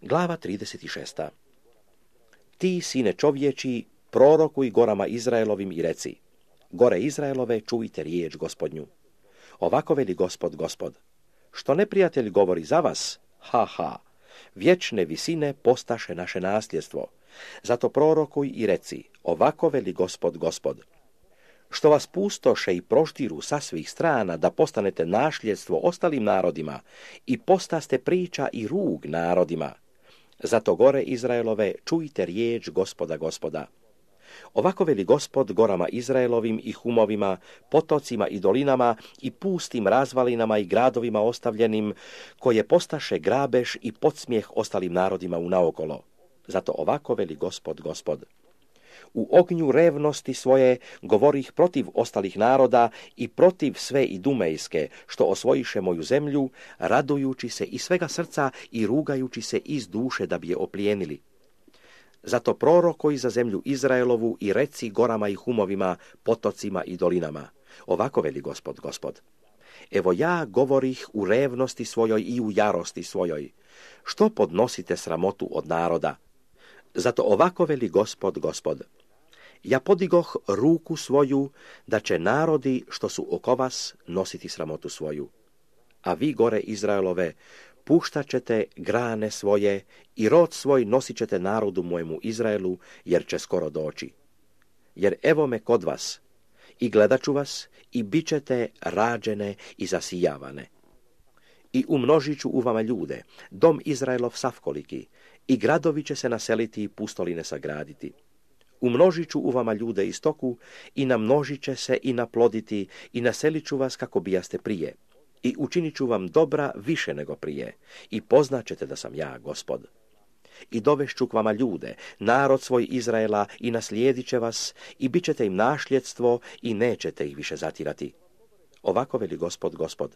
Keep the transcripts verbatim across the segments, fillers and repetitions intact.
Glava trideset šest. Ti, sine čovječi, prorokuj gorama Izraelovim i reci: gore Izraelove, čujte riječ Gospodnju. Ovako veli Gospod, Gospod: što neprijatelj govori za vas, ha, ha, vječne visine postaše naše nasljedstvo. Zato prorokuj i reci: ovako veli Gospod, Gospod: što vas pustoše i proštiru sa svih strana da postanete nasljedstvo ostalim narodima i postaste priča i rug narodima. Zato gore Izraelove, čujte riječ Gospoda, Gospoda. Ovako veli Gospod gorama Izraelovim i humovima, potocima i dolinama i pustim razvalinama i gradovima ostavljenim, koje postaše grabež i podsmijeh ostalim narodima unaokolo. Zato ovako veli Gospod, Gospod: u ognju revnosti svoje govorih protiv ostalih naroda i protiv sve idumejske, što osvojiše moju zemlju, radujući se iz svega srca i rugajući se iz duše da bi je oplijenili. Zato prorokoj za zemlju Izraelovu i reci gorama i humovima, potocima i dolinama: ovako veli Gospod, Gospod: evo ja govorih u revnosti svojoj i u jarosti svojoj, što podnosite sramotu od naroda. Zato ovako veli Gospod, Gospod: ja podigoh ruku svoju, da će narodi što su oko vas nositi sramotu svoju. A vi gore Izraelove, puštat ćete grane svoje i rod svoj nosit ćete narodu mojemu Izraelu, jer će skoro doći. Jer evo me kod vas, i gledat ću vas, i bit ćete rađene i zasijavane. I umnožit ću u vama ljude, dom Izraelov savkoliki, i gradovi će se naseliti i pustoline sagraditi. Umnožit ću u vama ljude i stoku, i namnožit će se i naploditi, i naselit ću vas kako bijaste prije. I učinit ću vam dobra više nego prije, i poznaćete da sam ja, Gospod. I dovešću k vama ljude, narod svoj Izraela, i naslijedit će vas, i bit ćete im nasljedstvo, i nećete ih više zatirati. Ovako veli Gospod, Gospod: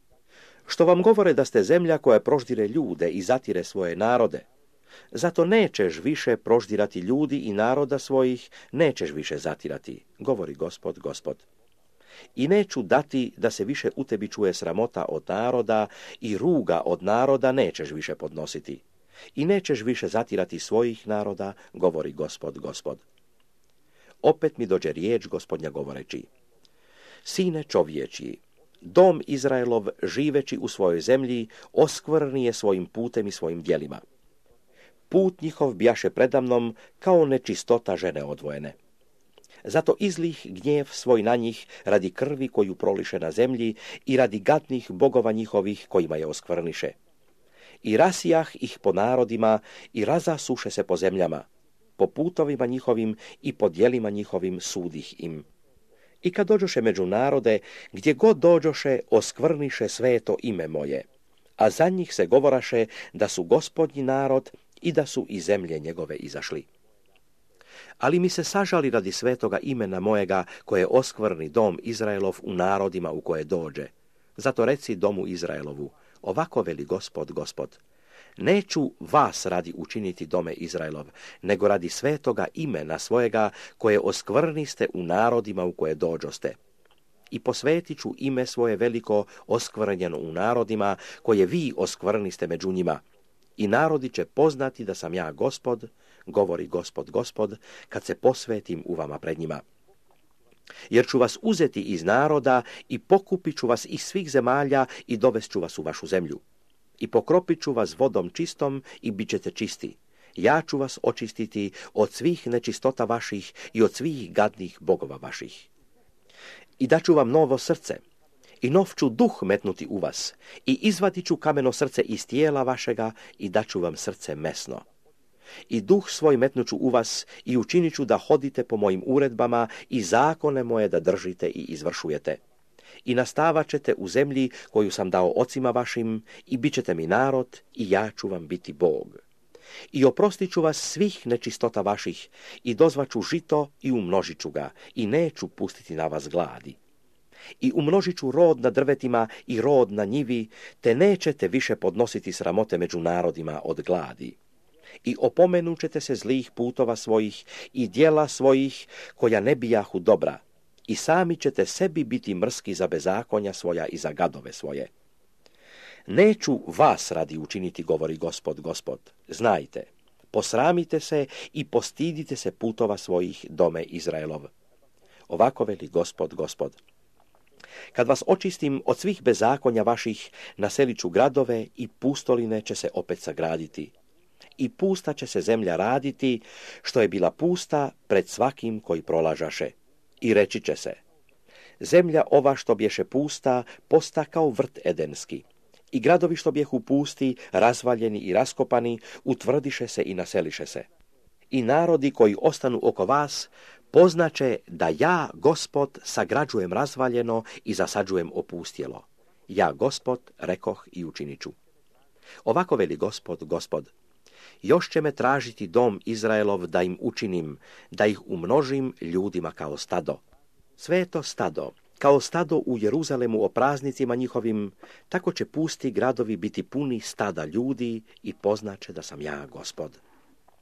što vam govore da ste zemlja koja proždire ljude i zatire svoje narode, zato nećeš više proždirati ljudi i naroda svojih, nećeš više zatirati, govori Gospod, Gospod. I neću dati da se više u tebi čuje sramota od naroda i ruga od naroda nećeš više podnositi. I nećeš više zatirati svojih naroda, govori Gospod, Gospod. Opet mi dođe riječ Gospodnja govoreći: sine čovječji, dom Izraelov živeći u svojoj zemlji oskvrni je svojim putem i svojim djelima. Put njihov bjaše predamnom kao nečistota žene odvojene. Zato izlih gnjev svoj na njih radi krvi koju proliše na zemlji i radi gadnih bogova njihovih kojima je oskvrniše. I rasijah ih po narodima i razasuše se po zemljama, po putovima njihovim i po djelima njihovim sudih im. I kad dođoše među narode, gdje god dođoše, oskvrniše sveto ime moje, a za njih se govoraše da su Gospodnji narod i da su iz zemlje njegove izašli. Ali mi se sažali radi svetoga imena mojega, koje oskvrni dom Izraelov u narodima u koje dođe. Zato reci domu Izraelovu: ovako veli Gospod, Gospod: neću vas radi učiniti dome Izraelov, nego radi svetoga imena svojega, koje oskvrniste u narodima u koje dođoste. I posvetit ću ime svoje veliko oskvrnjeno u narodima, koje vi oskvrniste među njima. I narodi će poznati da sam ja Gospod, govori Gospod, Gospod, kad se posvetim u vama pred njima. Jer ću vas uzeti iz naroda i pokupit ću vas iz svih zemalja i dovest ću vas u vašu zemlju. I pokropit ću vas vodom čistom i bit ćete čisti. Ja ću vas očistiti od svih nečistota vaših i od svih gadnih bogova vaših. I daću vam novo srce, i nov ću duh metnuti u vas, i izvadit ću kameno srce iz tijela vašega i daću vam srce mesno. I duh svoj metnuću u vas i učinit ću da hodite po mojim uredbama i zakone moje da držite i izvršujete. I nastavat ćete u zemlji koju sam dao ocima vašim i bit ćete mi narod i ja ću vam biti Bog. I oprostit ću vas svih nečistota vaših i dozvaću žito i umnožit ću ga i neću pustiti na vas gladi. I umnožit ću rod na drvetima i rod na njivi, te nećete više podnositi sramote među narodima od gladi. I opomenut ćete se zlih putova svojih i djela svojih koja ne bijahu dobra, i sami ćete sebi biti mrski za bezakonja svoja i za gadove svoje. Neću vas radi učiniti, govori Gospod, Gospod. Znajte, posramite se i postidite se putova svojih, dome Izraelov. Ovako veli Gospod, Gospod. Kad vas očistim od svih bezakonja vaših, naselit ću gradove i pustoline će se opet sagraditi. I pusta će se zemlja raditi, što je bila pusta pred svakim koji prolažaše. I reći će se, zemlja ova što bješe pusta, posta kao vrt edenski. I gradovi što bjehu pusti, razvaljeni i raskopani, utvrdiše se i naseliše se. I narodi koji ostanu oko vas, poznaće da ja, Gospod, sagrađujem razvaljeno i zasađujem opustjelo. Ja, Gospod, rekoh i učinit ću. Ovako veli Gospod, Gospod. Još će me tražiti dom Izraelov da im učinim, da ih umnožim ljudima kao stado. Sve je to stado, kao stado u Jeruzalemu o praznicima njihovim, tako će pusti gradovi biti puni stada ljudi i poznaće da sam ja Gospod.